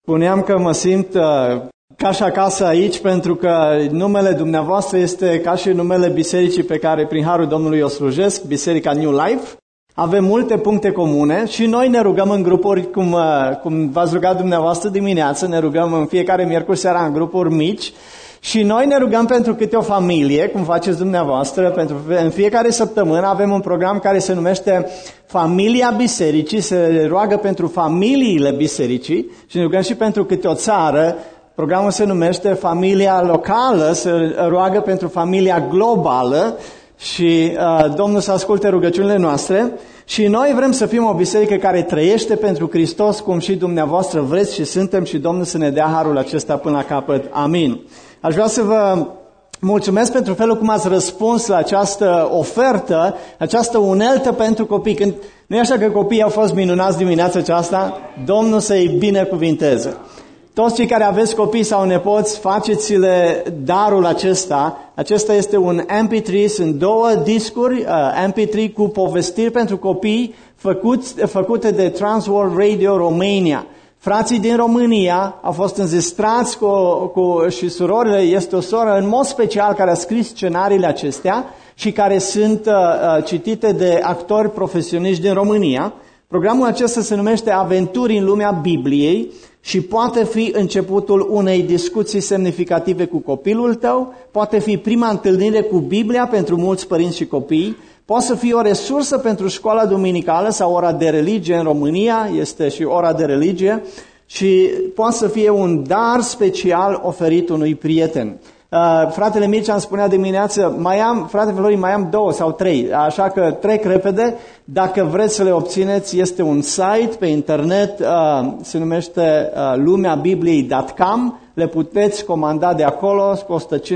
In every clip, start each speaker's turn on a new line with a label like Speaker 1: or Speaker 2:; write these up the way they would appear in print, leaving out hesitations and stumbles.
Speaker 1: Spuneam că mă simt ca și acasă aici pentru că numele dumneavoastră este ca și numele bisericii pe care prin harul Domnului o slujesc, Biserica New Life. Avem multe puncte comune și noi ne rugăm în grupuri, cum v-ați rugat dumneavoastră dimineață, ne rugăm în fiecare miercuri seara în grupuri mici și noi ne rugăm pentru câte o familie, cum faceți dumneavoastră, în fiecare săptămână avem un program care se numește Familia Bisericii, se roagă pentru familiile bisericii și ne rugăm și pentru câte o țară. Programul se numește Familia Locală, se roagă pentru familia globală și Domnul să asculte rugăciunile noastre. Și noi vrem să fim o biserică care trăiește pentru Hristos, cum și dumneavoastră vreți și suntem, și Domnul să ne dea harul acesta până la capăt. Amin. Aș vrea să vă mulțumesc pentru felul cum ați răspuns la această ofertă, această uneltă pentru copii. Când nu e așa că copiii au fost minunați dimineața aceasta? Domnul să-i binecuvinteze. Toți cei care aveți copii sau nepoți, faceți-le darul acesta. Acesta este un MP3, sunt 2 discuri MP3 cu povestiri pentru copii făcute de Transworld Radio Romania. Frații din România au fost înzestrați și surorile, este o soră în mod special care a scris scenariile acestea și care sunt citite de actori profesioniști din România. Programul acesta se numește Aventuri în lumea Bibliei și poate fi începutul unei discuții semnificative cu copilul tău, poate fi prima întâlnire cu Biblia pentru mulți părinți și copii, poate să fie o resursă pentru școala duminicală sau ora de religie în România, este și ora de religie, și poate să fie un dar special oferit unui prieten. Fratele Mircea îmi spunea dimineață, frate Florin, mai am 2 sau 3, așa că trec repede. Dacă vreți să le obțineți, este un site pe internet, se numește lumeabibliei.com, le puteți comanda de acolo, costă $15,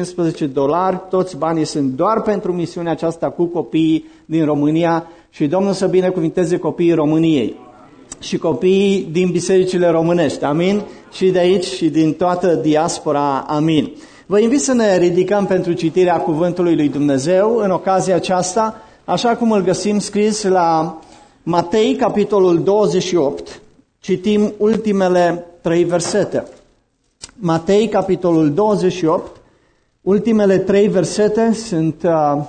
Speaker 1: toți banii sunt doar pentru misiunea aceasta cu copiii din România și Domnul să binecuvinteze copiii României și copiii din bisericile românești, amin, și de aici și din toată diaspora, amin. Vă invit să ne ridicăm pentru citirea Cuvântului lui Dumnezeu în ocazia aceasta, așa cum îl găsim scris la Matei, capitolul 28. Citim ultimele 3 versete. Matei, capitolul 28, ultimele 3 versete sunt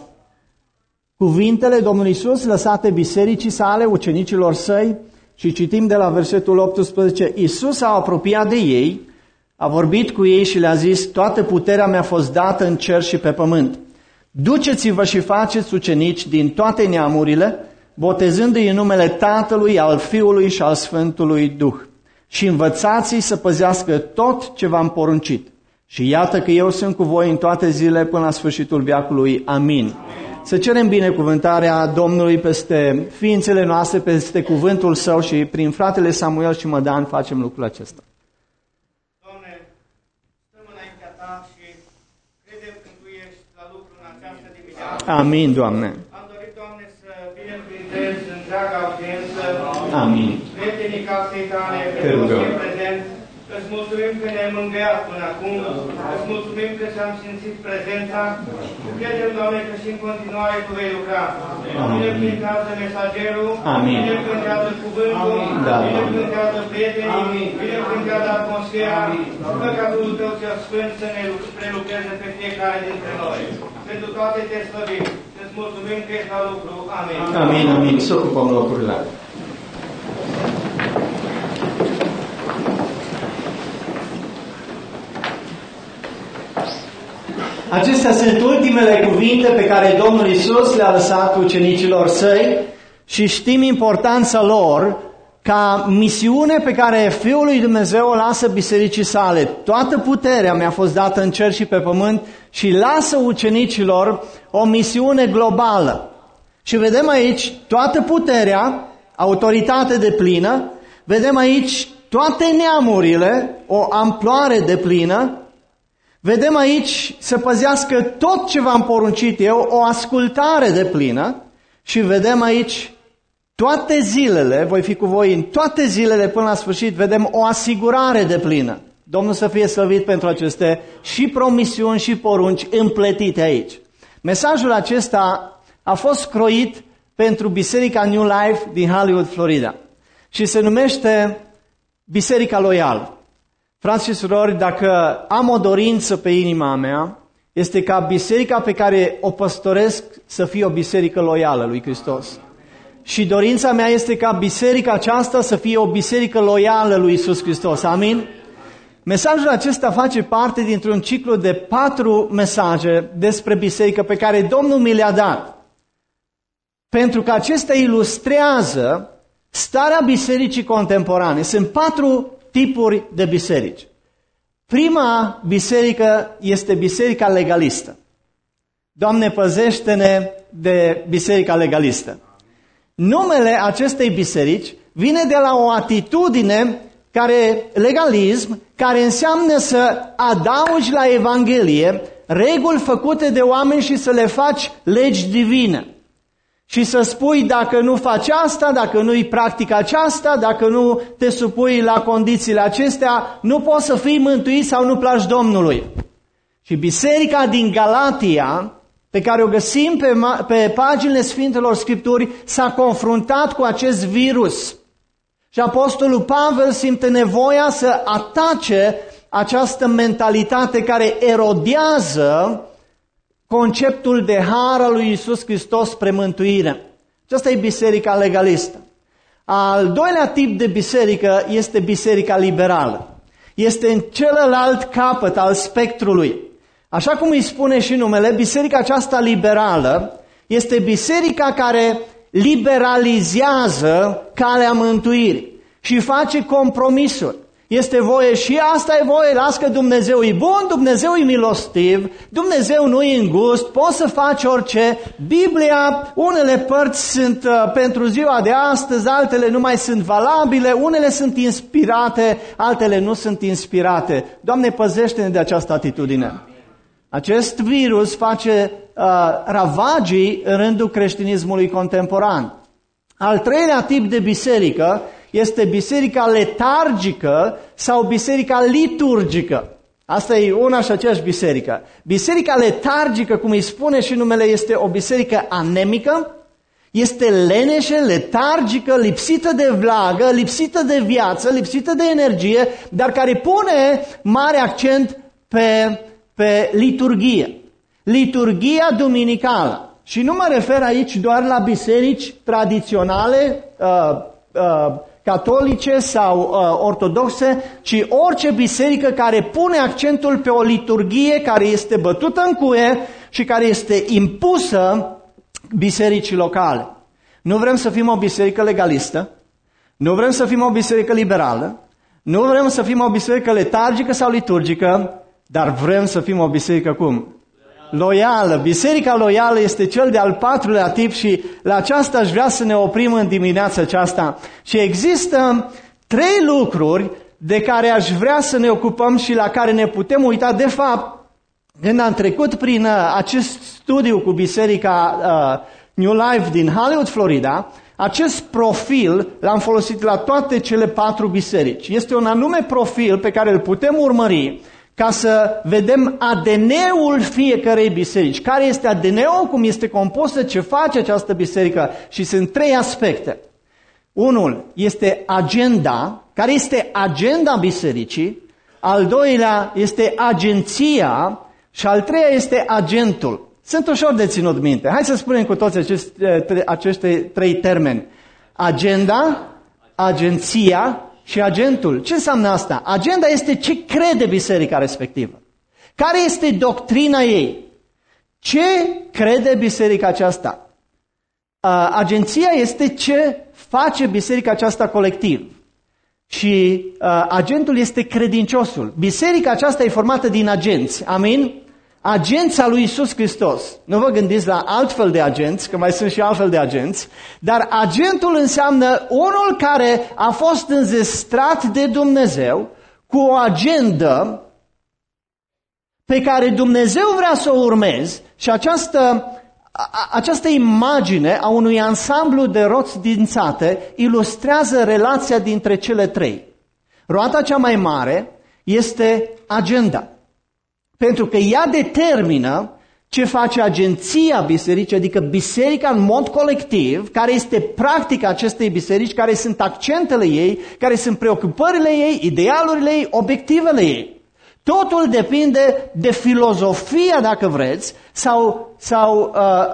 Speaker 1: cuvintele Domnului Iisus lăsate bisericii sale, ucenicilor săi, și citim de la versetul 18. Iisus a apropiat de ei, a vorbit cu ei și le-a zis: toată puterea mi-a fost dată în cer și pe pământ. Duceți-vă și faceți ucenici din toate neamurile, botezându-i în numele Tatălui, al Fiului și al Sfântului Duh. Și învățați-i să păzească tot ce v-am poruncit. Și iată că eu sunt cu voi în toate zilele până la sfârșitul veacului. Amin. Să cerem binecuvântarea Domnului peste ființele noastre, peste cuvântul Său și prin fratele Samuel și Mădan facem lucrul acesta. Amin, Doamne.
Speaker 2: Am dorit, Doamne, să binecuvintez întreaga audiență.
Speaker 1: Amin.
Speaker 2: Prietenii casei Tale, pe toți cei prezenți, îți mulțumim că ne-ai mângâiat până acum, îți mulțumim că ți-am simțit prezența. Credem, Doamne, că și în continuare Tu vei lucra. Binecuvântează mesagerul, binecuvântează cuvântul, binecuvântează prietenii, binecuvântează atmosfera, rugă ca Duhul Tău cel Sfânt să ne prelucreze pe fiecare dintre noi. Pentru toate te slăvim. Îți mulțumim că ești la lucru. Amin.
Speaker 1: Amin, amin. Să ocupăm locurile. Acestea sunt ultimele cuvinte pe care Domnul Iisus le-a lăsat ucenicilor săi și știm importanța lor ca misiune pe care Fiul lui Dumnezeu o lasă bisericii sale. Toată puterea mi-a fost dată în cer și pe pământ și lasă ucenicilor o misiune globală. Și vedem aici toată puterea, autoritate deplină, vedem aici toate neamurile, o amploare deplină, vedem aici să păzească tot ce v-am poruncit eu, o ascultare deplină și vedem aici toate zilele, voi fi cu voi în toate zilele până la sfârșit, vedem o asigurare deplină. Domnul să fie slăvit pentru aceste și promisiuni și porunci împletite aici. Mesajul acesta a fost croit pentru Biserica New Life din Hollywood, Florida și se numește Biserica Loială. Frați și surori, dacă am o dorință pe inima mea, este ca biserica pe care o păstoresc să fie o biserică loială lui Hristos. Și dorința mea este ca biserica aceasta să fie o biserică loială lui Iisus Hristos. Amin? Mesajul acesta face parte dintr-un ciclu de 4 mesaje despre biserică pe care Domnul mi le-a dat. Pentru că acesta ilustrează starea bisericii contemporane. Sunt 4 tipuri de biserici. Prima biserică este biserica legalistă. Doamne, păzește-ne de biserica legalistă. Numele acestei biserici vine de la o atitudine legalism, care înseamnă să adaugi la Evanghelie reguli făcute de oameni și să le faci legi divine. Și să spui, dacă nu faci asta, dacă nu-i practică aceasta, dacă nu te supui la condițiile acestea, nu poți să fii mântuit sau nu placi Domnului. Și biserica din Galatia, pe care o găsim pe paginile Sfintelor Scripturi, s-a confruntat cu acest virus. Și Apostolul Pavel simte nevoia să atace această mentalitate care erodează conceptul de har al lui Iisus Hristos spre mântuire. Aceasta e biserica legalistă. Al doilea tip de biserică este biserica liberală. Este în celălalt capăt al spectrului. Așa cum îi spune și numele, biserica aceasta liberală este biserica care liberalizează calea mântuirii și face compromisuri. Este voie și asta e voie, las că Dumnezeu e bun, Dumnezeu e milostiv, Dumnezeu nu e îngust, poți să faci orice. Biblia, unele părți sunt pentru ziua de astăzi, altele nu mai sunt valabile, unele sunt inspirate, altele nu sunt inspirate. Doamne, păzește-ne de această atitudine. Acest virus face ravagii în rândul creștinismului contemporan. Al treilea tip de biserică este biserica letargică sau biserica liturgică. Asta e una și aceeași biserică. Biserica letargică, cum îi spune și numele, este o biserică anemică, este leneșă, letargică, lipsită de vlagă, lipsită de viață, lipsită de energie, dar care pune mare accent pe liturghie. Liturghia duminicală. Și nu mă refer aici doar la biserici tradiționale, catolice sau ortodoxe, ci orice biserică care pune accentul pe o liturghie care este bătută în cuie și care este impusă bisericii locale. Nu vrem să fim o biserică legalistă, nu vrem să fim o biserică liberală, nu vrem să fim o biserică letargică sau liturgică, dar vrem să fim o biserică cum? Loială. Biserica loială este cel de-al 4-lea tip și la aceasta aș vrea să ne oprim în dimineața aceasta. Și există 3 lucruri de care aș vrea să ne ocupăm și la care ne putem uita. De fapt, când am trecut prin acest studiu cu biserica New Life din Hollywood, Florida, acest profil l-am folosit la toate cele 4 biserici. Este un anume profil pe care îl putem urmări ca să vedem ADN-ul fiecărei biserici. Care este ADN-ul, cum este compusă, ce face această biserică. Și sunt 3 aspecte. Unul este agenda, care este agenda bisericii. Al doilea este agenția și al treilea este agentul. Sunt ușor de ținut minte. Hai să spunem cu toți aceste 3 termeni. Agenda, agenția și agentul. Ce înseamnă asta? Agenda este ce crede biserica respectivă. Care este doctrina ei? Ce crede biserica aceasta? Agenția este ce face biserica aceasta colectiv. Și agentul este credinciosul. Biserica aceasta e formată din agenți. Amin? Agența lui Iisus Hristos. Nu vă gândiți la altfel de agenți, că mai sunt și altfel de agenți, dar agentul înseamnă unul care a fost înzestrat de Dumnezeu cu o agendă pe care Dumnezeu vrea să o urmezi și această imagine a unui ansamblu de roți dințate ilustrează relația dintre cele 3. Roata cea mai mare este agenda. Pentru că ea determină ce face agenția bisericii, adică biserica în mod colectiv, care este practica acestei biserici, care sunt accentele ei, care sunt preocupările ei, idealurile ei, obiectivele ei. Totul depinde de filozofia, dacă vreți, sau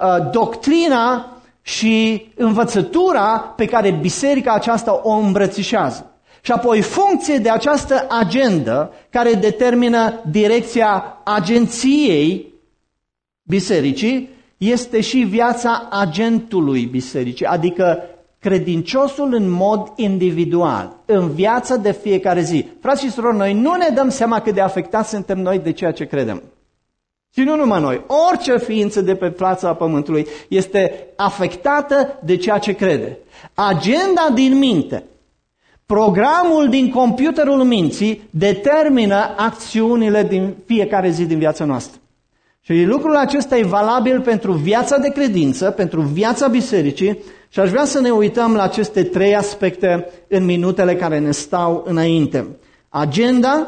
Speaker 1: doctrina și învățătura pe care biserica aceasta o îmbrățișează. Și apoi funcție de această agendă care determină direcția agenției bisericii este și viața agentului bisericii, adică credinciosul în mod individual, în viața de fiecare zi. Frați și surori, noi nu ne dăm seama cât de afectați suntem noi de ceea ce credem. Și nu numai noi, orice ființă de pe fața pământului este afectată de ceea ce crede. Agenda din minte, programul din computerul minții determină acțiunile din fiecare zi din viața noastră. Și lucrul acesta e valabil pentru viața de credință, pentru viața bisericii și aș vrea să ne uităm la aceste 3 aspecte în minutele care ne stau înainte. Agenda,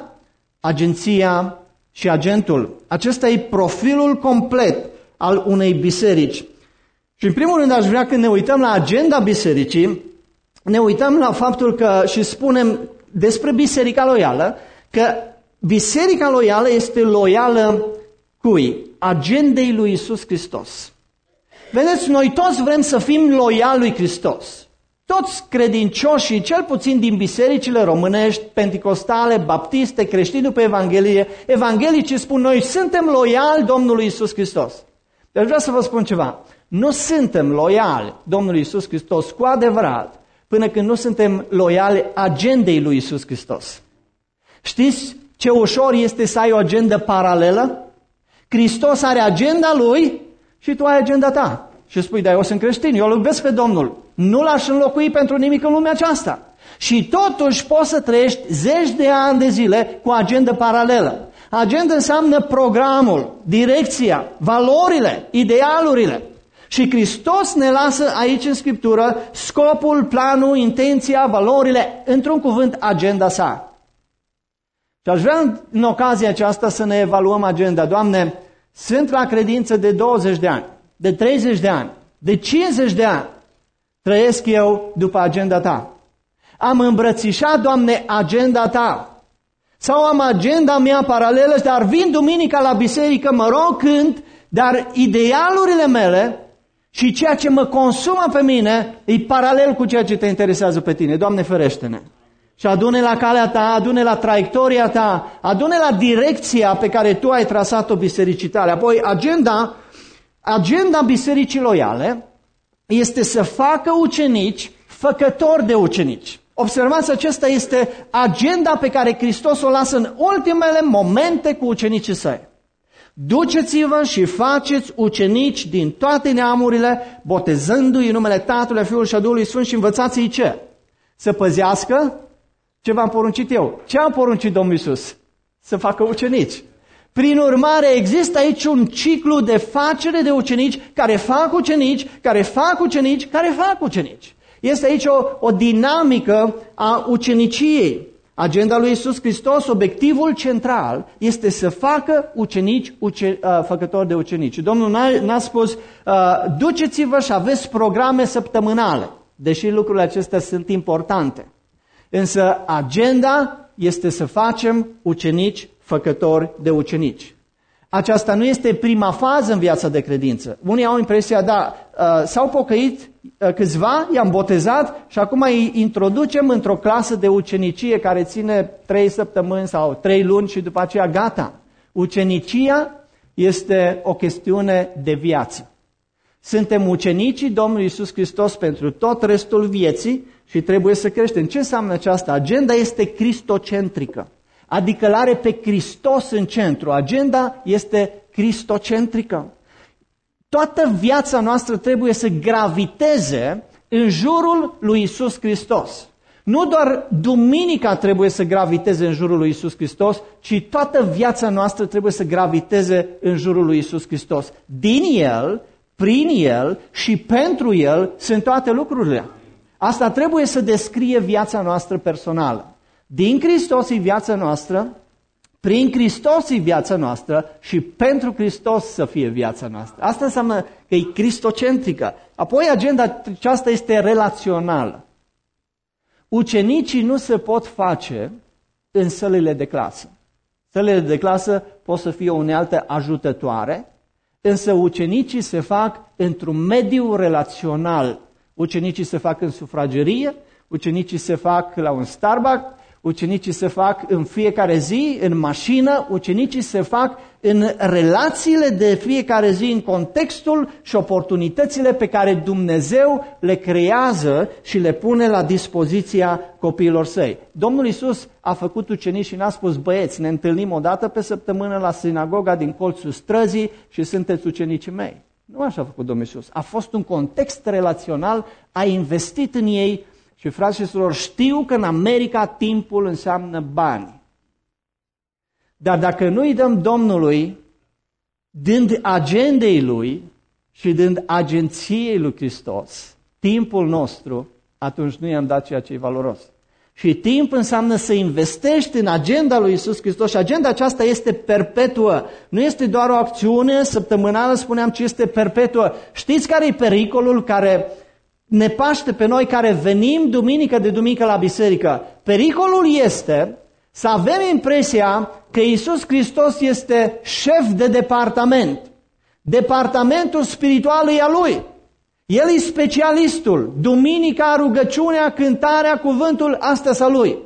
Speaker 1: agenția și agentul. Acesta e profilul complet al unei biserici. Și în primul rând aș vrea când ne uităm la agenda bisericii, ne uităm la faptul că și spunem despre biserica loială, că biserica loială este loială cui? Agendei lui Iisus Hristos. Vedeți, noi toți vrem să fim loiali lui Hristos. Toți credincioșii, cel puțin din bisericile românești, penticostale, baptiste, creștini după Evanghelie, evanghelicii spun noi suntem loiali Domnului Iisus Hristos. Deci vreau să vă spun ceva. Nu suntem loiali Domnului Iisus Hristos cu adevărat până când nu suntem loiali agendei lui Iisus Hristos. Știți ce ușor este să ai o agendă paralelă? Hristos are agenda lui și tu ai agenda ta. Și spui, da, eu sunt creștin, eu îl iubesc pe Domnul. Nu l-aș înlocui pentru nimic în lumea aceasta. Și totuși poți să trăiești 10 de ani de zile cu agenda paralelă. Agenda înseamnă programul, direcția, valorile, idealurile. Și Hristos ne lasă aici în Scriptură scopul, planul, intenția, valorile, într-un cuvânt, agenda sa. Și aș vrea în ocazia aceasta să ne evaluăm agenda. Doamne, sunt la credință de 20 de ani, de 30 de ani, de 50 de ani. Trăiesc eu după agenda Ta. Am îmbrățișat, Doamne, agenda Ta. Sau am agenda mea paralelă, dar vin duminica la biserică, mă rog, cânt, dar idealurile mele și ceea ce mă consumă pe mine e paralel cu ceea ce te interesează pe tine. Doamne, ferește-ne! Și adune la calea Ta, adune la traiectoria Ta, adune la direcția pe care Tu ai trasat-o bisericii Tale. Apoi, agenda bisericii loiale este să facă ucenici făcători de ucenici. Observați, acesta este agenda pe care Hristos o lasă în ultimele momente cu ucenicii Săi. Duceți-vă și faceți ucenici din toate neamurile, botezându-i în numele Tatălui, Fiului și a Duhului Sfânt și învățați-i ce? Să păzească ce v-am poruncit eu. Ce am poruncit Domnul Iisus? Să facă ucenici. Prin urmare, există aici un ciclu de facere de ucenici, care fac ucenici, care fac ucenici, care fac ucenici. Este aici o dinamică a uceniciei. Agenda lui Iisus Hristos, obiectivul central, este să facă ucenici, făcători de ucenici. Domnul n-a spus, duceți-vă și aveți programe săptămânale, deși lucrurile acestea sunt importante. Însă agenda este să facem ucenici, făcători de ucenici. Aceasta nu este prima fază în viața de credință. Unii au impresia, da, s-au pocăit câțiva, i-am botezat și acum îi introducem într-o clasă de ucenicie care ține 3 săptămâni sau 3 luni și după aceea gata. Ucenicia este o chestiune de viață. Suntem ucenicii Domnului Iisus Hristos pentru tot restul vieții și trebuie să creștem. Ce înseamnă aceasta? Agenda este cristocentrică. Adică l-are pe Hristos în centru. Agenda este cristocentrică. Toată viața noastră trebuie să graviteze în jurul lui Iisus Hristos. Nu doar duminica trebuie să graviteze în jurul lui Iisus Hristos, ci toată viața noastră trebuie să graviteze în jurul lui Iisus Hristos. Din El, prin El și pentru El sunt toate lucrurile. Asta trebuie să descrie viața noastră personală. Din Hristos e viața noastră, Prin Hristos e viața noastră și pentru Hristos să fie viața noastră. Asta înseamnă că e cristocentrică. Apoi agenda aceasta este relațională. Ucenicii nu se pot face în sălile de clasă. Sălile de clasă pot să fie o unealtă ajutătoare, însă ucenicii se fac într-un mediu relațional. Ucenicii se fac în sufragerie, ucenicii se fac la un Starbucks, ucenicii se fac în fiecare zi, în mașină, ucenicii se fac în relațiile de fiecare zi, în contextul și oportunitățile pe care Dumnezeu le creează și le pune la dispoziția copiilor săi. Domnul Iisus a făcut ucenici și n-a spus, băieți, ne întâlnim o dată pe săptămână la sinagoga din colțul străzii și sunteți ucenicii mei. Nu așa a făcut Domnul Iisus. A fost un context relațional, a investit în ei. Și frați și surori, știu că în America timpul înseamnă bani. Dar dacă nu îi dăm Domnului, dând agendei Lui și dând agenției Lui Hristos, timpul nostru, atunci nu i-am dat ceea ce e valoros. Și timp înseamnă să investești în agenda Lui Iisus Hristos și agenda aceasta este perpetuă. Nu este doar o acțiune săptămânală, spuneam, ci este perpetuă. Știți care e pericolul care ne paște pe noi care venim duminică de duminică la biserică? Pericolul este să avem impresia că Iisus Hristos este șef de departament. Departamentul spiritual e a Lui. El e specialistul. Duminica, rugăciunea, cântarea, cuvântul, astea-s a Lui.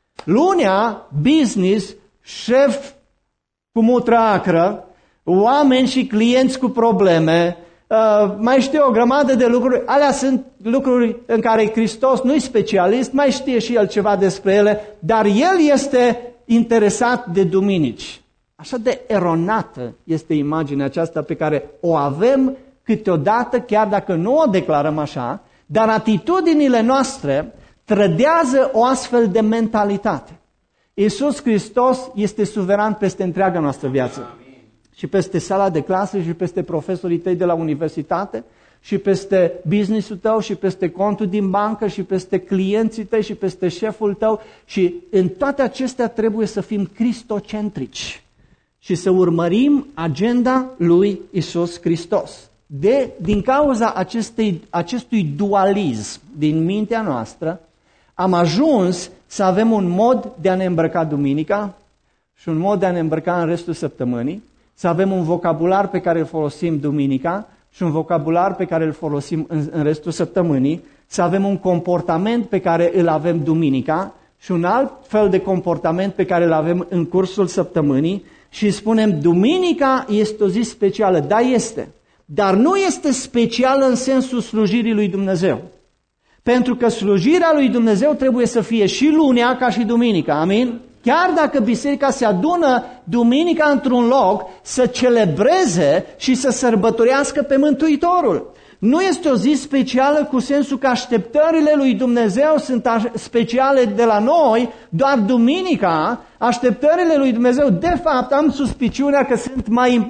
Speaker 1: Lunea, business, șef cu mutră acră, oameni și clienți cu probleme, mai știu o grămadă de lucruri. Alea sunt lucruri în care Hristos nu e specialist, mai știe și El ceva despre ele, dar El este interesat de duminici. Așa de eronată este imaginea aceasta pe care o avem câteodată, chiar dacă nu o declarăm așa, dar atitudinile noastre trădează o astfel de mentalitate. Iisus Hristos este suveran peste întreaga noastră viață. Și peste sala de clasă și peste profesorii tăi de la universitate și peste business-ul tău și peste contul din bancă și peste clienții tăi și peste șeful tău și în toate acestea trebuie să fim cristocentrici și să urmărim agenda lui Iisus Hristos. Din cauza acestui dualism din mintea noastră am ajuns să avem un mod de a ne îmbrăca duminica și un mod de a ne îmbrăca în restul săptămânii, să avem un vocabular pe care îl folosim duminica și un vocabular pe care îl folosim în restul săptămânii, să avem un comportament pe care îl avem duminica și un alt fel de comportament pe care îl avem în cursul săptămânii și spunem, duminica este o zi specială. Da, este, dar nu este specială în sensul slujirii lui Dumnezeu. Pentru că slujirea lui Dumnezeu trebuie să fie și lunea ca și duminica, amin? Chiar dacă biserica se adună duminica într-un loc să celebreze și să sărbătorească pe Mântuitorul. Nu este o zi specială cu sensul că așteptările lui Dumnezeu sunt speciale de la noi, doar duminica, așteptările lui Dumnezeu, de fapt, am suspiciunea că sunt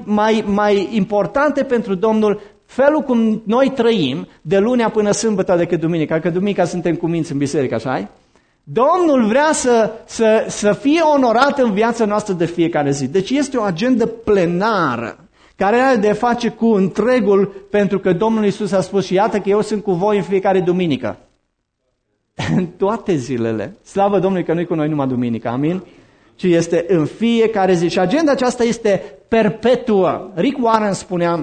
Speaker 1: mai importante pentru Domnul felul cum noi trăim de lunea până sâmbătă decât duminica, că duminica suntem cuminți în biserică, așa-i? Domnul vrea să fie onorat în viața noastră de fiecare zi. Deci este o agendă plenară care are de face cu întregul, pentru că Domnul Iisus a spus și iată că eu sunt cu voi în fiecare duminică. În toate zilele. Slavă Domnului că nu e cu noi numai duminica, amin? Ci este în fiecare zi. Și agenda aceasta este perpetuă. Rick Warren spunea,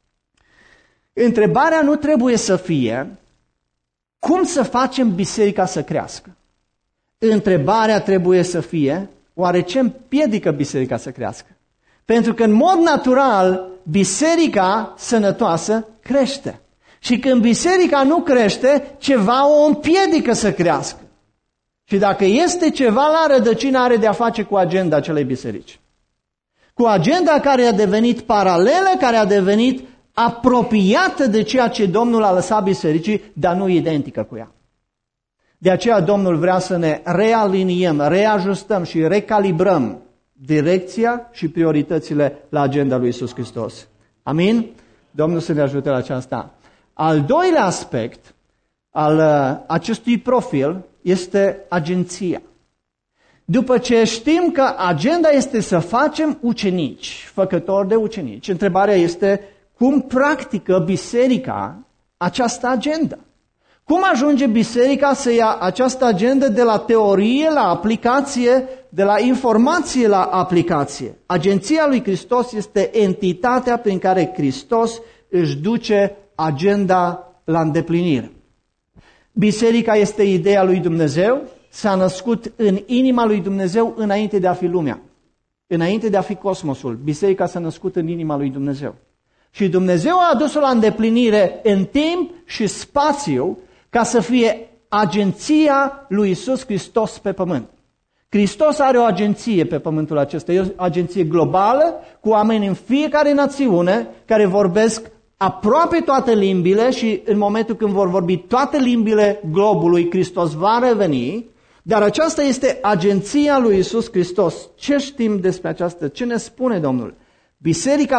Speaker 1: întrebarea nu trebuie să fie cum să facem biserica să crească. Întrebarea trebuie să fie, oare ce împiedică biserica să crească? Pentru că în mod natural, biserica sănătoasă crește. Și când biserica nu crește, ceva o împiedică să crească. Și dacă este ceva la rădăcină, are de a face cu agenda acelei biserici. Cu agenda care a devenit paralelă, care a devenit apropiată de ceea ce Domnul a lăsat bisericii, dar nu identică cu ea. De aceea Domnul vrea să ne realiniem, reajustăm și recalibrăm direcția și prioritățile la agenda lui Iisus Hristos. Amin? Domnul să ne ajute la aceasta. Al doilea aspect al acestui profil este agenția. După ce știm că agenda este să facem ucenici, făcători de ucenici, întrebarea este cum practică biserica această agendă? Cum ajunge biserica să ia această agendă de la teorie la aplicație, de la informație la aplicație? Agenția lui Hristos este entitatea prin care Hristos își duce agenda la îndeplinire. Biserica este ideea lui Dumnezeu, s-a născut în inima lui Dumnezeu înainte de a fi lumea, înainte de a fi cosmosul. Biserica s-a născut în inima lui Dumnezeu. Și Dumnezeu a adus-o la îndeplinire în timp și spațiu ca să fie agenția lui Iisus Hristos pe pământ. Hristos are o agenție pe pământul acesta, e o agenție globală cu oameni în fiecare națiune care vorbesc aproape toate limbile și în momentul când vor vorbi toate limbile globului, Hristos va reveni, dar aceasta este agenția lui Iisus Hristos. Ce știm despre aceasta? Ce ne spune Domnul? Biserica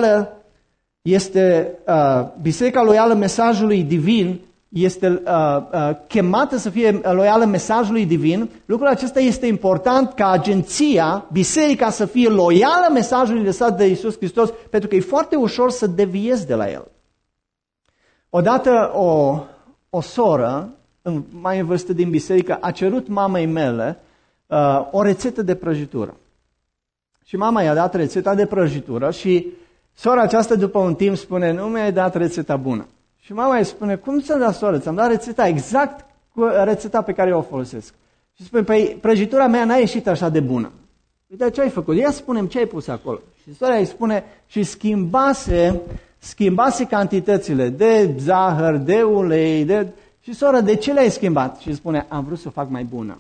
Speaker 1: loială mesajului divin este chemată să fie loială mesajului divin. Lucrul acesta este important ca agenția, biserica să fie loială mesajului lăsat de Iisus Hristos, pentru că e foarte ușor să deviezi de la el. Odată o soră, mai în vârstă din biserică, a cerut mamei mele o rețetă de prăjitură. Și mama i-a dat rețeta de prăjitură și sora aceasta după un timp spune, nu mi-ai dat rețeta bună. Și mama îi spune, cum ți-am dat, soră? Ți-am dat rețeta exact cu rețeta pe care eu o folosesc. Și spune, păi prăjitura mea n-a ieșit așa de bună. Uite, ce ai făcut? Ia spune-mi ce ai pus acolo. Și sora îi spune, și schimbase cantitățile de zahăr, de ulei, și sora, de ce le-ai schimbat? Și spune, am vrut să o fac mai bună.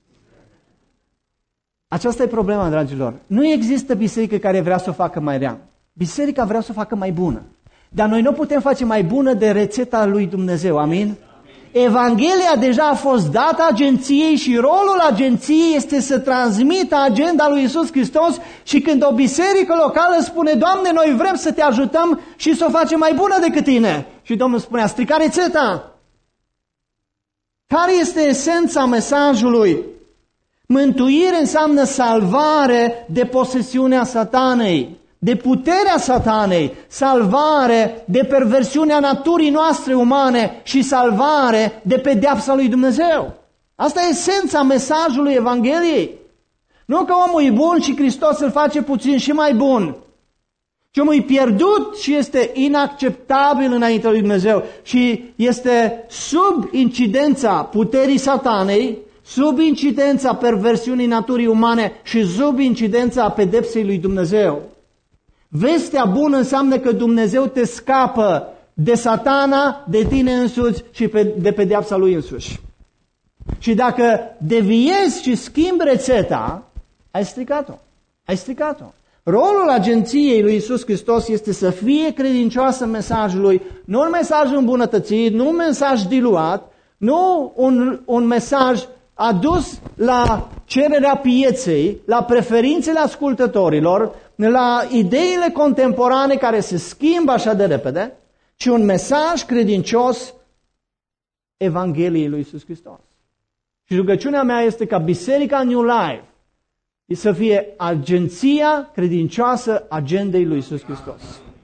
Speaker 1: Aceasta e problema, dragilor. Nu există biserică care vrea să o facă mai rea. Biserica vrea să o facă mai bună. Dar noi nu putem face mai bună de rețeta lui Dumnezeu, amin? Evanghelia deja a fost dată agenției și rolul agenției este să transmită agenda lui Iisus Hristos și când o biserică locală spune, Doamne, noi vrem să te ajutăm și să o facem mai bună decât tine. Și Domnul spune, a stricat rețeta. Care este esența mesajului? Mântuire înseamnă salvare de posesiunea Satanei, de puterea Satanei, salvare de perversiunea naturii noastre umane și salvare de pedeapsa lui Dumnezeu. Asta e esența mesajului Evangheliei. Nu că omul e bun și Hristos îl face puțin și mai bun, ci omul e pierdut și este inacceptabil înaintea lui Dumnezeu și este sub incidența puterii Satanei, sub incidența perversiunii naturii umane și sub incidența pedepsei lui Dumnezeu. Vestea bună înseamnă că Dumnezeu te scapă de Satana, de tine însuți și de pedeapsa lui însuși. Și dacă deviezi și schimbi rețeta, ai stricat-o. Ai stricat-o. Rolul agenției lui Iisus Hristos este să fie credincioasă mesajului, nu un mesaj îmbunătățit, nu un mesaj diluat, nu un mesaj adus la cererea pieței, la preferințele ascultătorilor, la ideile contemporane care se schimbă așa de repede, ci un mesaj credincios Evangheliei lui Iisus Hristos. Și rugăciunea mea este ca Biserica New Life să fie agenția credincioasă agendei lui Iisus Hristos.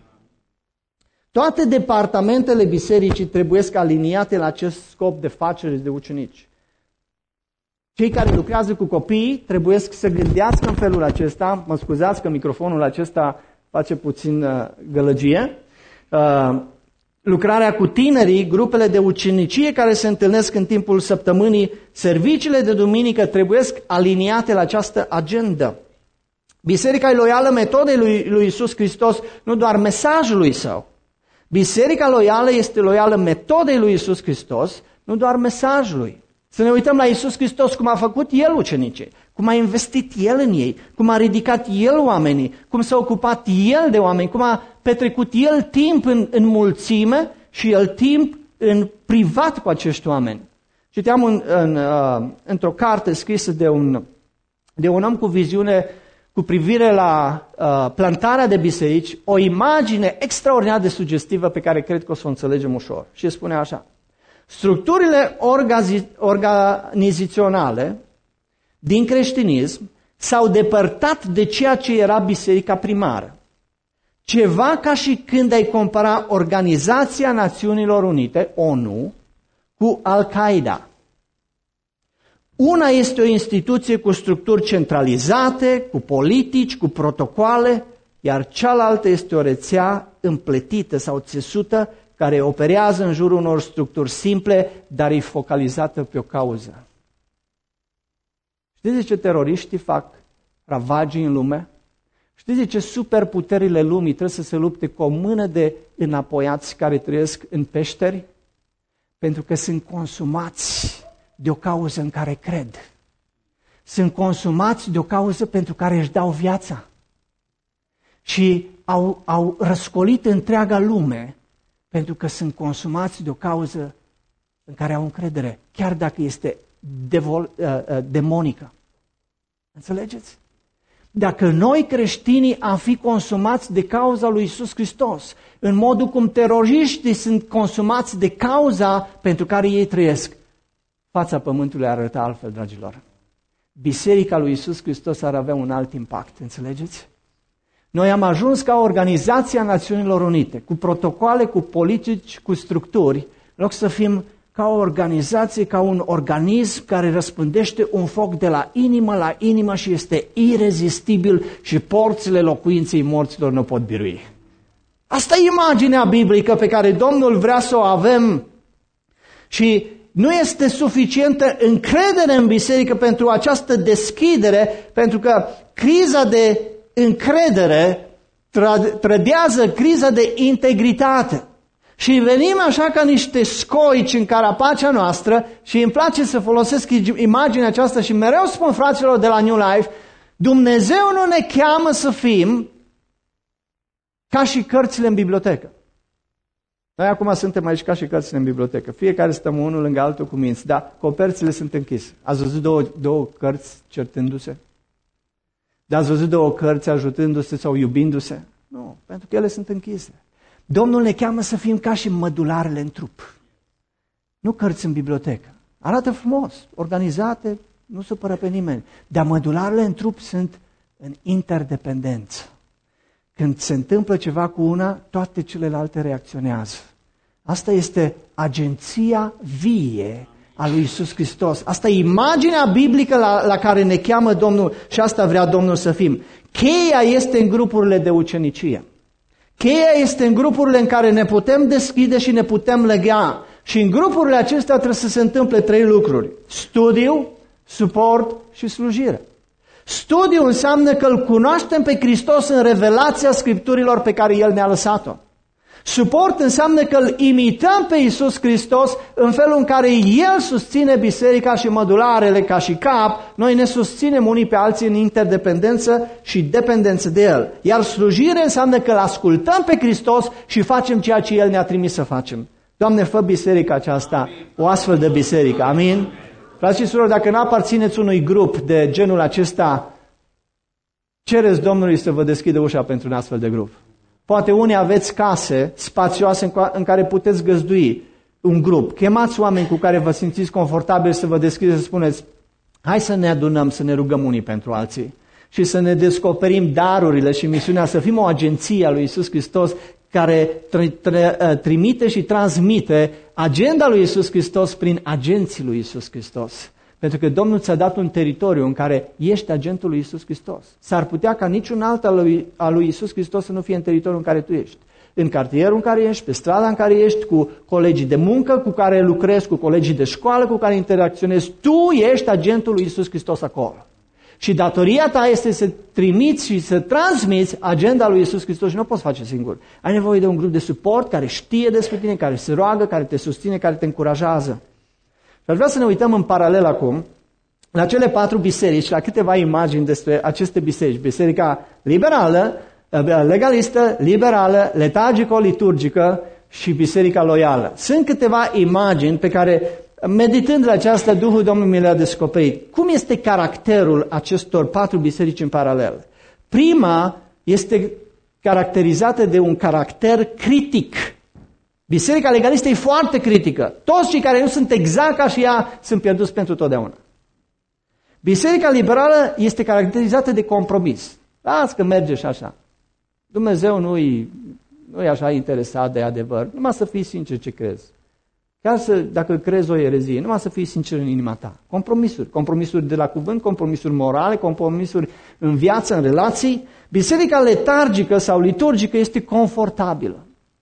Speaker 1: Toate departamentele bisericii trebuie să aliniate la acest scop de facere de ucenici. Cei care lucrează cu copiii trebuie să gândească în felul acesta, mă scuzați că microfonul acesta face puțin gălăgie, lucrarea cu tinerii, grupele de ucenicie care se întâlnesc în timpul săptămânii, serviciile de duminică trebuie aliniate la această agendă. Biserica e loială metodei lui Iisus Hristos, nu doar mesajului său. Biserica loială este loială metodei lui Iisus Hristos, nu doar mesajului. Să ne uităm la Iisus Hristos, cum a făcut El ucenicii, cum a investit El în ei, cum a ridicat El oamenii, cum s-a ocupat El de oameni, cum a petrecut El timp în mulțime și El timp în privat cu acești oameni. Citeam într-o carte scrisă de un om cu viziune cu privire la plantarea de biserici, o imagine extraordinar de sugestivă pe care cred că o să o înțelegem ușor. Și spune așa: structurile organizaționale din creștinism s-au depărtat de ceea ce era biserica primară. Ceva ca și când ai compara Organizația Națiunilor Unite, ONU, cu Al-Qaeda. Una este o instituție cu structuri centralizate, cu politici, cu protocoale, iar cealaltă este o rețea împletită sau țesută care operează în jurul unor structuri simple, dar e focalizată pe o cauză. Știți de ce teroriștii fac ravagii în lume? Știți de ce superputerile lumii trebuie să se lupte cu o mână de înapoiați care trăiesc în peșteri? Pentru că sunt consumați de o cauză în care cred. Sunt consumați de o cauză pentru care își dau viața. Și au răscolit întreaga lume pentru că sunt consumați de o cauză în care au încredere, chiar dacă este demonică. Înțelegeți? Dacă noi creștinii am fi consumați de cauza lui Iisus Hristos, în modul cum teroriștii sunt consumați de cauza pentru care ei trăiesc, fața pământului ar arăta altfel, dragilor. Biserica lui Iisus Hristos ar avea un alt impact, înțelegeți? Noi am ajuns ca Organizația Națiunilor Unite, cu protocoale, cu politici, cu structuri, în loc să fim ca o organizație, ca un organism care răspândește un foc de la inimă și este irezistibil și porțile locuinței morților nu pot birui. Asta e imaginea biblică pe care Domnul vrea să o avem și nu este suficientă încredere în biserică pentru această deschidere, pentru că criza de încredere trădează criza de integritate. Și venim așa ca niște scoici în carapacea noastră și îmi place să folosesc imaginea aceasta și mereu spun fraților de la New Life, Dumnezeu nu ne cheamă să fim ca și cărțile în bibliotecă. Noi acum suntem aici ca și cărțile în bibliotecă. Fiecare stăm unul lângă altul cu minți, dar coperțile sunt închise. Ați văzut două cărți certându-se? Ați văzut două cărți ajutându-se sau iubindu-se? Nu, pentru că ele sunt închise. Domnul ne cheamă să fim ca și mădularele în trup. Nu cărți în bibliotecă. Arată frumos, organizate, nu supără pe nimeni. Dar mădularele în trup sunt în interdependență. Când se întâmplă ceva cu una, toate celelalte reacționează. Asta este agenția vie a lui Iisus Hristos. Asta e imaginea biblică la care ne cheamă Domnul și asta vrea Domnul să fim. Cheia este în grupurile de ucenicie. Cheia este în grupurile în care ne putem deschide și ne putem lega. Și în grupurile acestea trebuie să se întâmple 3 lucruri. Studiu, suport și slujire. Studiu înseamnă că îl cunoaștem pe Hristos în revelația Scripturilor pe care El ne-a lăsat-o. Suport înseamnă că îl imităm pe Iisus Hristos în felul în care El susține biserica și mădularele ca și cap, noi ne susținem unii pe alții în interdependență și dependență de El. Iar slujire înseamnă că îl ascultăm pe Hristos și facem ceea ce El ne-a trimis să facem. Doamne, fă biserica aceasta o astfel de biserică. Amin? Frați și surori, dacă nu aparțineți unui grup de genul acesta, cereți Domnului să vă deschidă ușa pentru un astfel de grup. Poate unii aveți case spațioase în care puteți găzdui un grup. Chemați oameni cu care vă simțiți confortabil să vă deschideți, să spuneți, hai să ne adunăm, să ne rugăm unii pentru alții și să ne descoperim darurile și misiunea, să fim o agenție a lui Iisus Hristos care trimite și transmite agenda lui Iisus Hristos prin agenții lui Iisus Hristos. Pentru că Domnul ți-a dat un teritoriu în care ești agentul lui Iisus Hristos. S-ar putea ca niciun alt al lui Iisus Hristos să nu fie în teritoriul în care tu ești. În cartierul în care ești, pe strada în care ești, cu colegii de muncă cu care lucrezi, cu colegii de școală cu care interacționezi. Tu ești agentul lui Iisus Hristos acolo. Și datoria ta este să trimiți și să transmiți agenda lui Iisus Hristos și nu o poți face singur. Ai nevoie de un grup de suport care știe despre tine, care se roagă, care te susține, care te încurajează. Și aș vrea să ne uităm în paralel acum la cele 4 biserici, la câteva imagini despre aceste biserici. Biserica liberală, legalistă, liberală, letargico-liturgică și biserica loială. Sunt câteva imagini pe care, meditând la aceasta, Duhul Domnului mi le-a descoperit. Cum este caracterul acestor 4 biserici în paralel? Prima este caracterizată de un caracter critic. Biserica legalistă e foarte critică. Toți cei care nu sunt exact ca și ea sunt pierduți pentru totdeauna.
Speaker 3: Biserica liberală este caracterizată de compromis. Las că merge și așa. Dumnezeu nu-i așa interesat de adevăr. Numai să fii sincer ce crezi. Chiar dacă crezi o erezie, numai să fii sincer în inima ta. Compromisuri de la cuvânt, compromisuri morale, compromisuri în viață, în relații. Biserica letargică sau liturgică este confortabilă.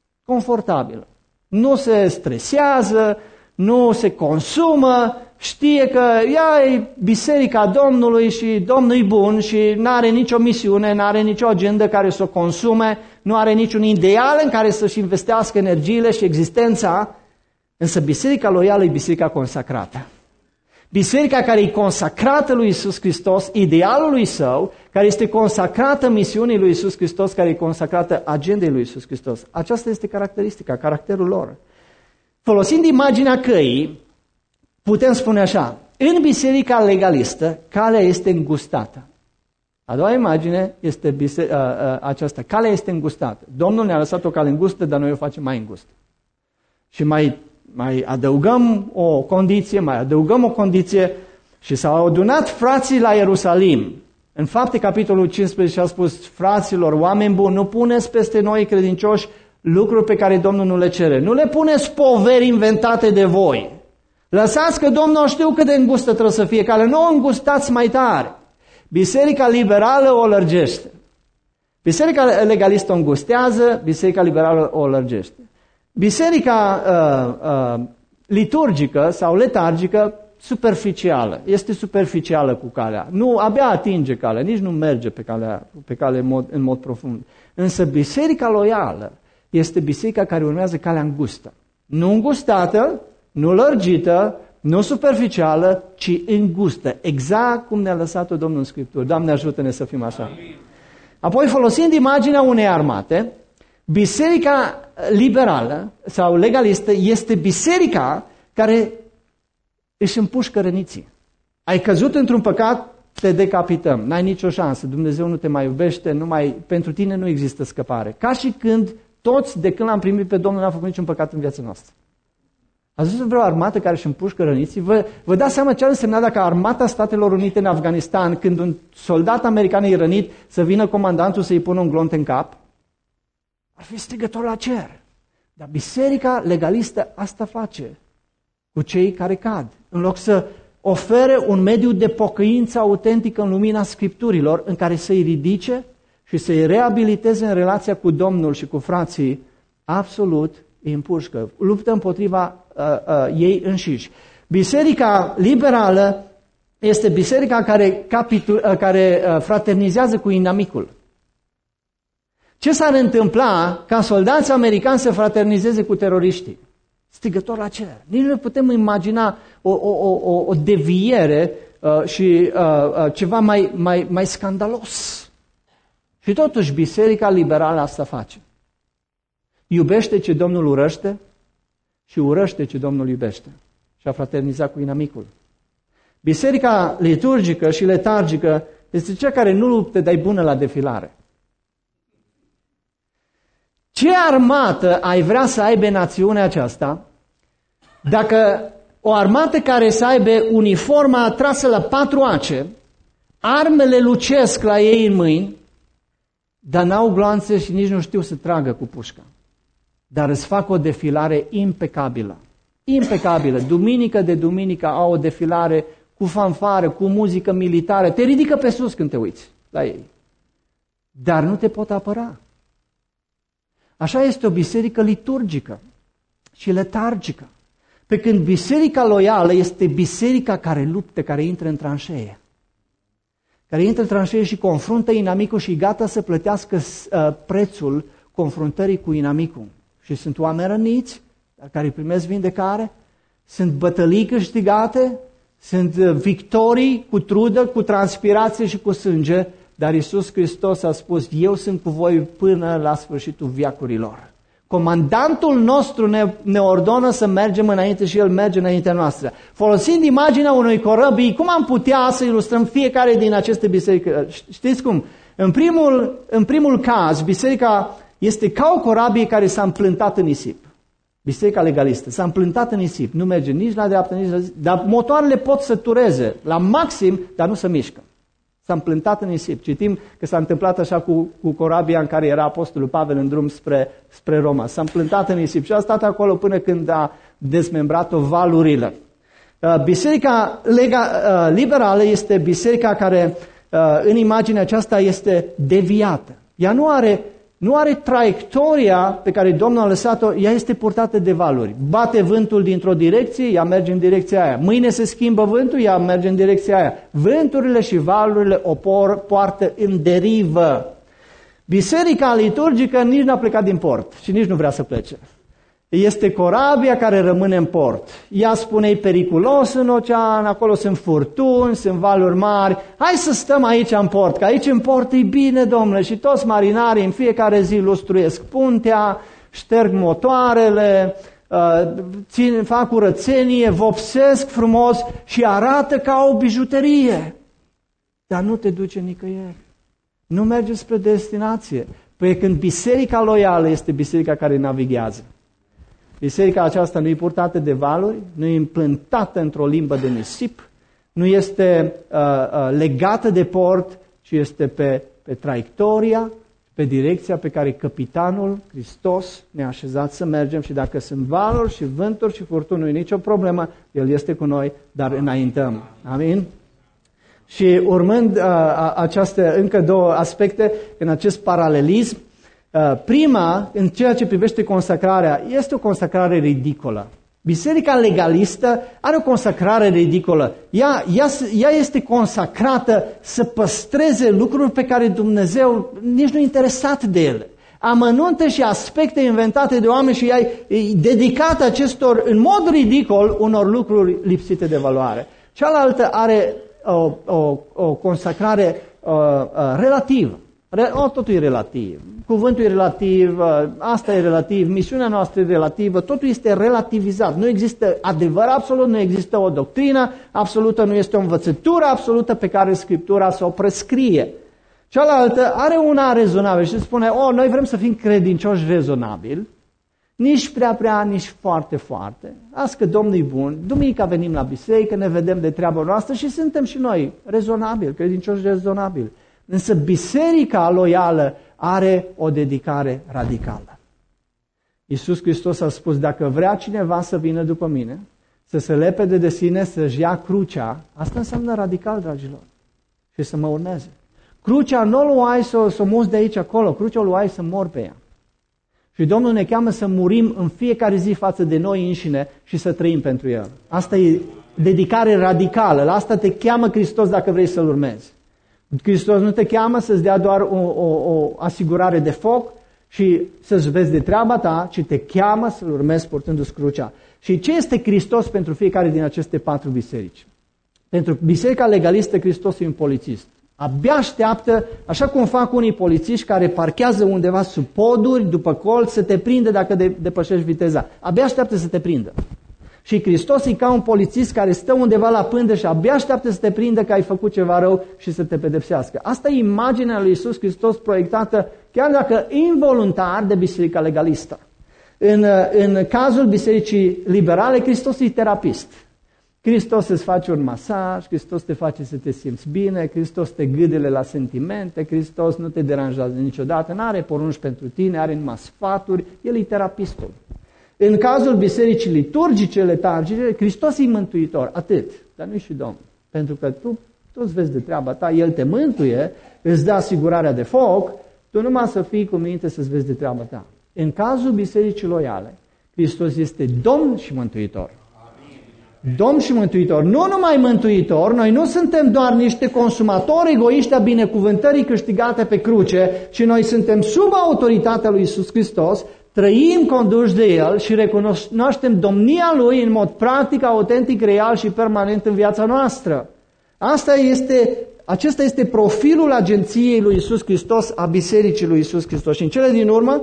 Speaker 3: Nu se stresează, nu se consumă, știe că ea e biserica Domnului și Domnul e bun și nu are nicio misiune, nu are nicio agendă care să o consume, nu are niciun ideal în care să-și investească energiile și existența. Însă biserica loială e biserica consacrată. Biserica care e consacrată lui Iisus Hristos, idealului său, care este consacrată misiunii lui Iisus Hristos, care e consacrată agendei lui Iisus Hristos. Aceasta este caracteristica, caracterul lor. Folosind imaginea căii, putem spune așa, în biserica legalistă, calea este îngustată. A doua imagine este aceasta, calea este îngustată. Domnul ne-a lăsat o cale îngustă, dar noi o facem mai îngustă. Și mai adăugăm o condiție și s-au adunat frații la Ierusalim. În Fapte, capitolul 15, a spus, fraților, oameni buni, nu puneți peste noi credincioși lucruri pe care Domnul nu le cere. Nu le puneți poveri inventate de voi. Lăsați că Domnul știu cât de îngustă trebuie să fie calea. Nu o îngustați mai tare. Biserica liberală o lărgește. Biserica legalistă o îngustează, biserica liberală o lărgește. Biserica liturgică sau letargică, superficială. Este superficială cu calea. Nu, abia atinge calea, nici nu merge pe cale în mod profund. Însă biserica loială este biserica care urmează calea îngustă. Nu îngustată, nu lărgită, nu superficială, ci îngustă. Exact cum ne-a lăsat-o Domnul în Scriptură. Doamne, ajută-ne să fim așa. Apoi, folosind imaginea unei armate, biserica liberală sau legalistă este biserica care își împușcă răniții. Ai căzut într-un păcat, te decapităm. N-ai nicio șansă. Dumnezeu nu te mai iubește, pentru tine nu există scăpare. Ca și când toți, de când l-am primit pe Domnul, n-am făcut niciun păcat în viața noastră. Ați văzut vreo armată care își împușcă răniții? Vă dați seama ce ar însemna dacă armata Statelor Unite în Afganistan, când un soldat american e rănit, să vină comandantul să-i pună un glonț în cap? Ar fi strigător la cer. Dar biserica legalistă asta face cu cei care cad. În loc să ofere un mediu de pocăință autentică în lumina Scripturilor, în care să-i ridice și să-i reabiliteze în relația cu Domnul și cu frații, absolut îi împușcă. Luptă împotriva ei înșiși. Biserica liberală este biserica care fraternizează cu inamicul. Ce s-ar întâmpla ca soldații americani să fraternizeze cu teroriștii? Strigător la cer. Nici nu putem imagina o deviere și ceva mai scandalos. Și totuși biserica liberală asta face. Iubește ce Domnul urăște și urăște ce Domnul iubește. Și a fraternizat cu inamicul. Biserica liturgică și letargică este cea care nu luptă, dar e bună la defilare. Ce armată ai vrea să aibă națiunea aceasta dacă o armată care să aibă uniforma trasă la 4 ace, armele lucesc la ei în mâini, dar n-au gloanțe și nici nu știu să tragă cu pușca. Dar îți fac o defilare impecabilă. Impecabilă. Duminică de duminică au o defilare cu fanfară, cu muzică militară. Te ridică pe sus când te uiți la ei. Dar nu te pot apăra. Așa este o biserică liturgică și letargică. Pe când biserica loială este biserica care luptă, care intră în tranșee. Care intră în tranșee și confruntă inamicul și gata să plătească prețul confruntării cu inamicul. Și sunt oameni răniți, care primesc vindecare, sunt bătălii câștigate, sunt victorii cu trudă, cu transpirație și cu sânge, dar Iisus Hristos a spus, eu sunt cu voi până la sfârșitul veacurilor. Comandantul nostru ne ordonă să mergem înainte și El merge înaintea noastră. Folosind imaginea unui corăbii, cum am putea să ilustrăm fiecare din aceste biserici? Știți cum? În primul caz, biserica este ca o corabie care s-a împlântat în nisip. Biserica legalistă s-a împlântat în nisip, nu merge nici la dreapta, nici la zi, dar motoarele pot să tureze la maxim, dar nu se mișcă. S-a împlântat în nisip. Citim că s-a întâmplat așa cu corabia în care era Apostolul Pavel în drum spre Roma. S-a împlântat în nisip și a stat acolo până când a dezmembrat-o valurile. Biserica liberală este biserica care în imaginea aceasta este deviată. Ea nu are traiectoria pe care Domnul a lăsat-o, ea este purtată de valuri. Bate vântul dintr-o direcție, ea merge în direcția aia. Mâine se schimbă vântul, ea merge în direcția aia. Vânturile și valurile o poartă în derivă. Biserica liturgică nici n-a plecat din port și nici nu vrea să plece. Este corabia care rămâne în port. Ea spune, e periculos în ocean, acolo sunt furtuni, sunt valuri mari. Hai să stăm aici în port, că aici în port e bine, domnule. Și toți marinarii în fiecare zi lustruiesc puntea, șterg motoarele, fac curățenie, vopsesc frumos și arată ca o bijuterie. Dar nu te duce nicăieri. Nu merge spre destinație. Păi când biserica loială este biserica care navighează. Biserica aceasta nu e purtată de valuri, nu e împlântată într-o limbă de nisip, nu este legată de port, ci este pe traiectoria, pe direcția pe care capitanul Hristos ne-a așezat să mergem și dacă sunt valuri și vânturi și furtuni, nu e nicio problemă, El este cu noi, dar înaintăm. Amin? Și urmând aceste încă două aspecte în acest paralelism, prima, în ceea ce privește consacrarea, este o consacrare ridicolă. Biserica legalistă are o consacrare ridicolă. Ea este consacrată să păstreze lucruri pe care Dumnezeu nici nu e interesat de ele. Amănunte și aspecte inventate de oameni și ea e dedicată acestor, în mod ridicol, unor lucruri lipsite de valoare. Cealaltă are o consacrare relativă. Totul e relativ. Cuvântul e relativ, asta e relativ, misiunea noastră e relativă, totul este relativizat. Nu există adevăr absolut, nu există o doctrină absolută, nu este o învățătură absolută pe care Scriptura să o prescrie. Cealaltă are una rezonabilă și spune, noi vrem să fim credincioși rezonabili, nici prea, nici foarte. Azi că Domnul e bun, duminica venim la biserică, ne vedem de treaba noastră și suntem și noi rezonabili, credincioși rezonabili. Însă biserica loială are o dedicare radicală. Iisus Hristos a spus, dacă vrea cineva să vină după mine, să se lepede de sine, să-și ia crucea, asta înseamnă radical, dragilor, și să mă urmeze. Crucea nu o ai să o muți de aici acolo, crucea o ai să mor pe ea. Și Domnul ne cheamă să murim în fiecare zi față de noi înșine și să trăim pentru El. Asta e dedicare radicală, la asta te cheamă Hristos dacă vrei să-L urmezi. Hristos nu te cheamă să-ți dea doar o asigurare de foc și să-ți vezi de treaba ta, ci te cheamă să-L urmezi purtându-ți crucea. Și ce este Hristos pentru fiecare din aceste 4 biserici? Pentru biserica legalistă, Hristos e un polițist. Abia așteaptă, așa cum fac unii polițiști care parchează undeva sub poduri, după colț, să te prindă dacă depășești viteza. Abia așteaptă să te prindă. Și Hristos e ca un polițist care stă undeva la pândă și abia așteaptă să te prindă că ai făcut ceva rău și să te pedepsească. Asta e imaginea lui Iisus Hristos proiectată, chiar dacă involuntar, de biserica legalistă. În cazul bisericii liberale, Hristos e terapist. Hristos îți face un masaj, Hristos te face să te simți bine, Hristos te gâdele la sentimente, Hristos nu te deranjează niciodată, nu are porunci pentru tine, are numai sfaturi, El e terapistul. În cazul bisericii liturgice, letargice, Hristos e mântuitor, atât, dar nu și Domn. Pentru că tu îți vezi de treaba ta, El te mântuie, îți dă asigurarea de foc, tu numai să fii cu minte să-ți vezi de treaba ta. În cazul bisericii loiale, Hristos este Domn și Mântuitor. Domn și Mântuitor, nu numai Mântuitor, noi nu suntem doar niște consumatori egoiști a binecuvântării câștigate pe cruce, ci noi suntem sub autoritatea lui Iisus Hristos, trăim conduși de El și recunoaștem domnia Lui în mod practic, autentic, real și permanent în viața noastră. Acesta este profilul agenției lui Iisus Hristos, a bisericii lui Iisus Hristos. Și în cele din urmă,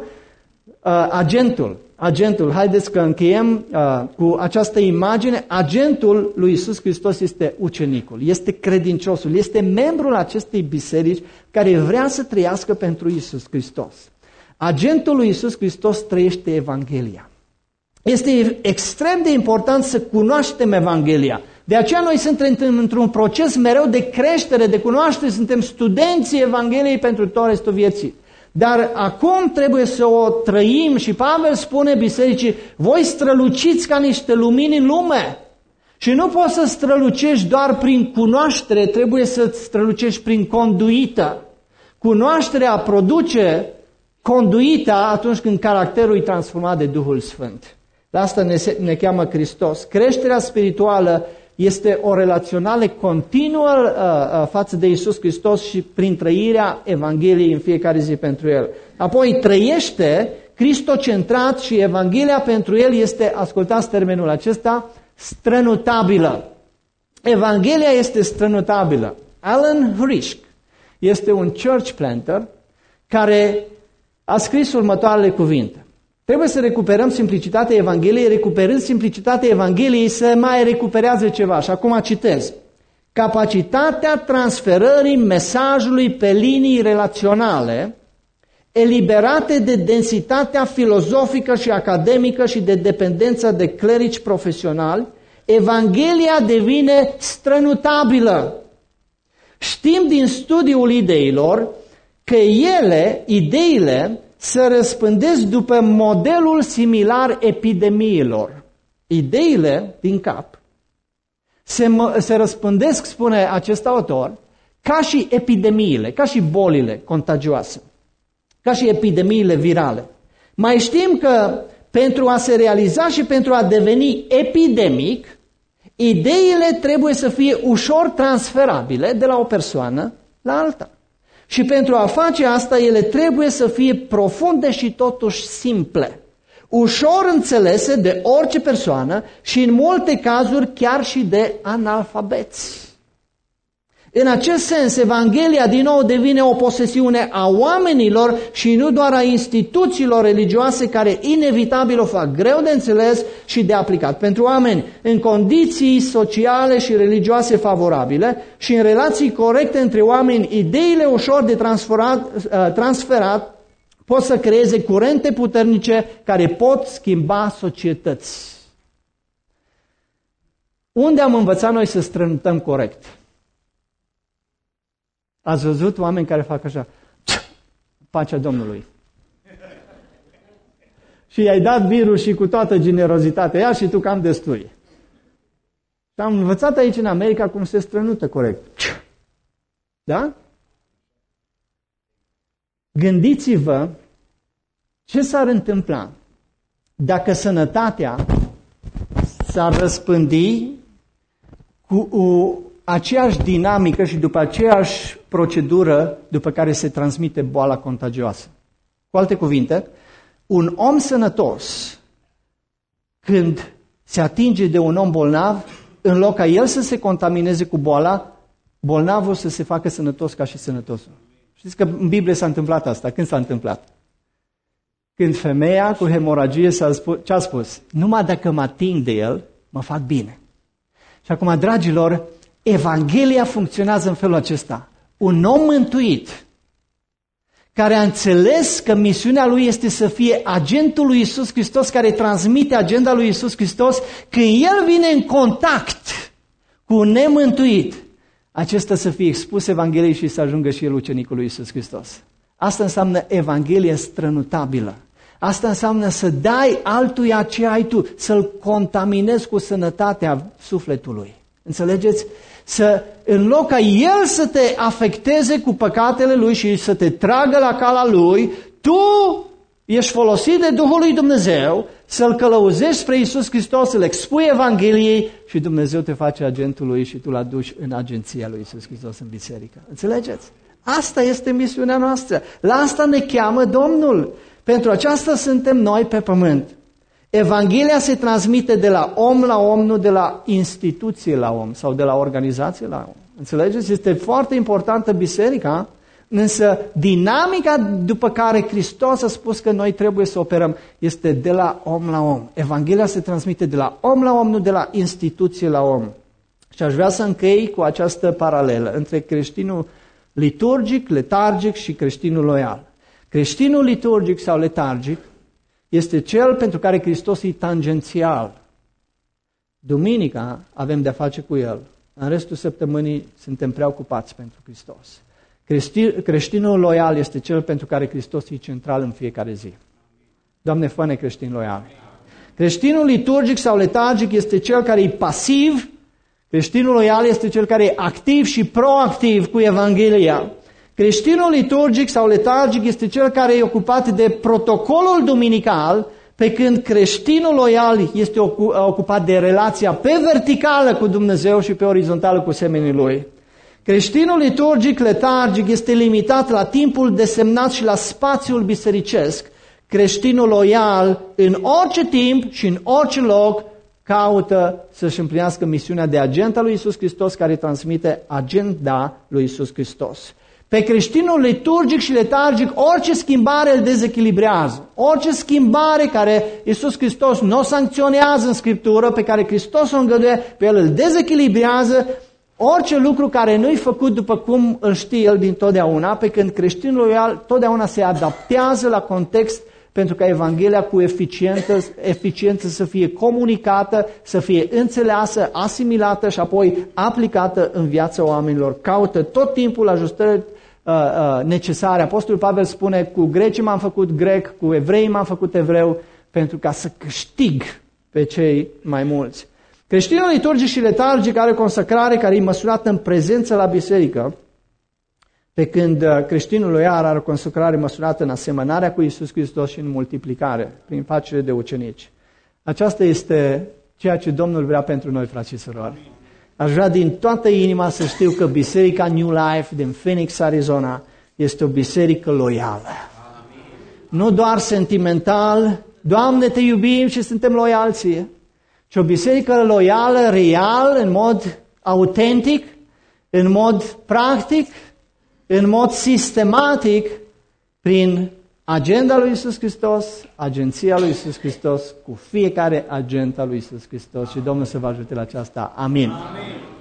Speaker 3: agentul, haideți că încheiem cu această imagine, agentul lui Iisus Hristos este ucenicul, este credinciosul, este membrul acestei biserici care vrea să trăiască pentru Iisus Hristos. Agentul lui Iisus Hristos trăiește Evanghelia. Este extrem de important să cunoaștem Evanghelia. De aceea noi suntem într-un proces mereu de creștere, de cunoaștere, suntem studenții Evangheliei pentru tot restul vieții. Dar acum trebuie să o trăim și Pavel spune bisericii, voi străluciți ca niște lumini în lume. Și nu poți să strălucești doar prin cunoaștere, trebuie să strălucești prin conduită. Cunoașterea produce conduita atunci când caracterul e transformat de Duhul Sfânt. La asta ne cheamă Hristos. Creșterea spirituală este o relaționare continuă față de Iisus Hristos și prin trăirea Evangheliei în fiecare zi pentru El. Apoi trăiește cristocentrat și Evanghelia pentru El este, ascultați termenul acesta, strănutabilă. Evanghelia este strănutabilă. Alan Hirsch este un church planter care a scris următoarele cuvinte. Trebuie să recuperăm simplicitatea Evangheliei, recuperând simplicitatea Evangheliei se mai recuperează ceva. Și acum citez. Capacitatea transferării mesajului pe linii relaționale, eliberate de densitatea filozofică și academică și de dependența de clerici profesionali, Evanghelia devine strănutabilă. Știm din studiul ideilor că ideile se răspândesc după modelul similar epidemiilor. Ideile din cap se răspândesc, spune acest autor, ca și epidemiile, ca și bolile contagioase, ca și epidemiile virale. Mai știm că pentru a se realiza și pentru a deveni epidemic, ideile trebuie să fie ușor transferabile de la o persoană la alta. Și pentru a face asta, ele trebuie să fie profunde și totuși simple, ușor înțelese de orice persoană și în multe cazuri chiar și de analfabeți. În acest sens, Evanghelia din nou devine o posesiune a oamenilor și nu doar a instituțiilor religioase care inevitabil o fac greu de înțeles și de aplicat pentru oameni. În condiții sociale și religioase favorabile și în relații corecte între oameni, ideile ușor de transferat pot să creeze curente puternice care pot schimba societăți. Unde am învățat noi să strănutăm corect? Ați văzut oameni care fac așa, pacea Domnului. Și i-ai dat virus și cu toată generozitatea ea și tu cam destui. Și am învățat aici în America cum se strănută corect. Da? Gândiți-vă ce s-ar întâmpla dacă sănătatea s-ar răspândi cu aceeași dinamică și după aceeași procedură după care se transmite boala contagioasă. Cu alte cuvinte, un om sănătos, când se atinge de un om bolnav, în loc ca el să se contamineze cu boala, bolnavul să se facă sănătos ca și sănătosul. Știți că în Biblie s-a întâmplat asta. Când s-a întâmplat? Când femeia cu hemoragie ce a spus? Numai dacă mă ating de el, mă fac bine. Și acum, dragilor, Evanghelia funcționează în felul acesta. Un om mântuit, care a înțeles că misiunea lui este să fie agentul lui Iisus Hristos, care transmite agenda lui Iisus Hristos, când el vine în contact cu un nemântuit, acesta să fie expus Evangheliei și să ajungă și el ucenicul lui Iisus Hristos. Asta înseamnă Evanghelie strănutabilă. Asta înseamnă să dai altuia ce ai tu, să-l contaminezi cu sănătatea sufletului. Înțelegeți? În loc ca el să te afecteze cu păcatele lui și să te tragă la cala lui, tu ești folosit de Duhul lui Dumnezeu să-l călăuzești spre Iisus Hristos, să-l expui Evangheliei și Dumnezeu te face agentul lui și tu l aduci în agenția lui Iisus Hristos în biserică. Înțelegeți? Asta este misiunea noastră. La asta ne cheamă Domnul. Pentru aceasta suntem noi pe pământ. Evanghelia se transmite de la om, nu de la instituție la om sau de la organizație la om. Înțelegeți? Este foarte importantă biserica, însă dinamica după care Hristos a spus că noi trebuie să operăm este de la om la om. Evanghelia se transmite de la om, nu de la instituție la om. Și aș vrea să închei cu această paralelă între creștinul liturgic, letargic și creștinul loial. Creștinul liturgic sau letargic este cel pentru care Hristos e tangențial. Duminica avem de-a face cu El. În restul săptămânii suntem preocupați pentru Hristos. Creștinul loial este cel pentru care Hristos e central în fiecare zi. Doamne, fă-ne creștini loiali. Creștinul liturgic sau letargic este cel care e pasiv. Creștinul loial este cel care e activ și proactiv cu Evanghelia. Creștinul liturgic sau letargic este cel care e ocupat de protocolul duminical, pe când creștinul loial este ocupat de relația pe verticală cu Dumnezeu și pe orizontală cu semenii lui. Creștinul liturgic, letargic este limitat la timpul desemnat și la spațiul bisericesc. Creștinul loial, în orice timp și în orice loc, caută să-și împlinească misiunea de agent al lui Iisus Hristos, care transmite agenda lui Iisus Hristos. Pe creștinul liturgic și letargic, orice schimbare îl dezechilibrează. Orice schimbare care Iisus Hristos nu o sancționează în Scriptură, pe care Hristos o îngăduie, pe el îl dezechilibrează. Orice lucru care nu-i făcut după cum îl știe el dintotdeauna, pe când creștinul loial totdeauna se adaptează la context pentru ca Evanghelia cu eficiență să fie comunicată, să fie înțeleasă, asimilată și apoi aplicată în viața oamenilor. Caută tot timpul ajustări necesare. Apostolul Pavel spune, cu grecii m-am făcut grec, cu evreii m-am făcut evreu, pentru ca să câștig pe cei mai mulți. Creștinul liturgic și letargic are consacrare care e măsurată în prezență la biserică, pe când creștinul loial are o consacrare măsurată în asemănarea cu Iisus Hristos și în multiplicare, prin facere de ucenici. Aceasta este ceea ce Domnul vrea pentru noi, frați și surori. Aș vrea din toată inima să știu că Biserica New Life din Phoenix, Arizona, este o biserică loială. Nu doar sentimental, Doamne, te iubim și suntem loiali ție, ci o biserică loială, real, în mod autentic, în mod practic, în mod sistematic, prin agenda lui Iisus Hristos, agenția lui Iisus Hristos, cu fiecare agent al lui Iisus Hristos. Și Domnul să vă ajute la aceasta. Amin. Amin.